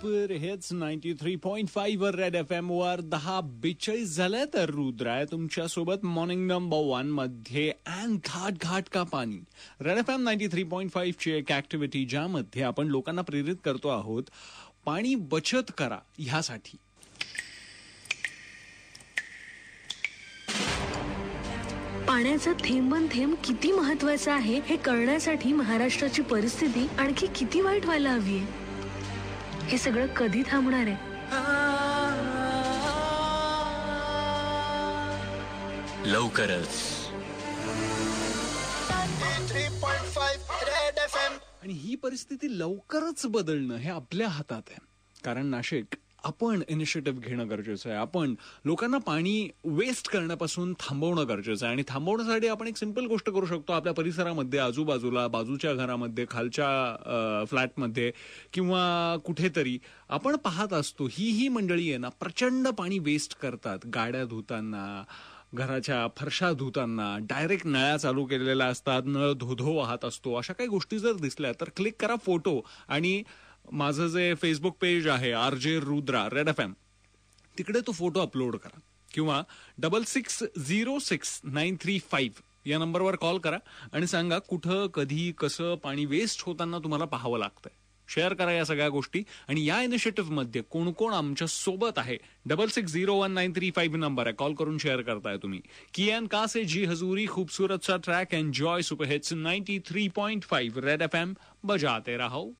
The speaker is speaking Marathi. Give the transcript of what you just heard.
सुपर हिट्स 93.5 वर रेड FM वर 10:42 झाल्या. तर रुद्र आहे तुमच्या सोबत मॉर्निंग नंबर 1 मध्ये अँड घाट घाट का पाणी. रेड FM 93.5 ची एक ऍक्टिव्हिटी ज्यामध्ये आपण लोकांना प्रेरित करतो आहोत पाणी बचत करा ह्यासाठी. पाण्याचा थेंबन थेंब किती महत्वाचा आहे हे कळण्यासाठी महाराष्ट्राची परिस्थिती आणखी किती वाईट व्हायला हवी आहे. हे सगळं कधी थांबणार आहे? लवकरच. आणि ही परिस्थिती लवकरच बदलणं हे आपल्या हातात आहे. कारण नाशिक आपण इनिशिएटिव्ह घेणं गरजेचं आहे. आपण लोकांना पाणी वेस्ट करण्यापासून थांबवणं गरजेचं आहे. आणि थांबवण्यासाठी आपण एक सिंपल गोष्ट करू शकतो. आपल्या परिसरामध्ये आजूबाजूला बाजूच्या घरामध्ये खालच्या फ्लॅटमध्ये किंवा कुठेतरी आपण पाहत असतो ही मंडळी आहे ना प्रचंड पाणी वेस्ट करतात. गाड्या धुताना, घराच्या फरशा धुताना डायरेक्ट नळ्या चालू केलेल्या असतात, नळ धोधो वाहत असतो. अशा काही गोष्टी जर दिसल्या तर क्लिक करा फोटो आणि माझं जे फेसबुक पेज आहे RJ रुद्रा रेड FM तिकडे तो फोटो अपलोड करा किंवा 66069335 या नंबरवर कॉल करा आणि सांगा कुठं कधी कसं पाणी वेस्ट होताना तुम्हाला पाहावं लागतंय. शेअर करा या सगळ्या गोष्टी. आणि या इनिशिएटिव्ह मध्ये कोण कोण आमच्या सोबत आहे 66019335 नंबर आहे, कॉल करून शेअर करताय तुम्ही. कियान का से जी हजूरी खूबसूरत सा track. Enjoy super hits 93.5 Red FM बजाते रहो.